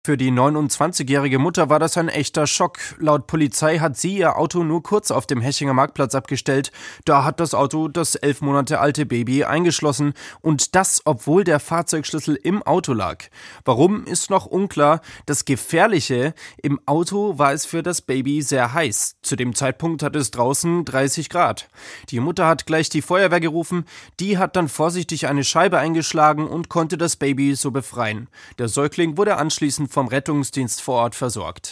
Für die 29-jährige Mutter war das ein echter Schock. Laut Polizei hat sie ihr Auto nur kurz auf dem Hechingen Marktplatz abgestellt. Da hat das Auto das 11 Monate alte Baby eingeschlossen. Und das, obwohl der Fahrzeugschlüssel im Auto lag. Warum, ist noch unklar. Das Gefährliche: im Auto war es für das Baby sehr heiß. Zu dem Zeitpunkt hatte es draußen 30 Grad. Die Mutter hat gleich die Feuerwehr gerufen. Die hat dann vorsichtig eine Scheibe eingeschlagen und konnte das Baby so befreien. Der Säugling wurde anschließend vom Rettungsdienst vor Ort versorgt.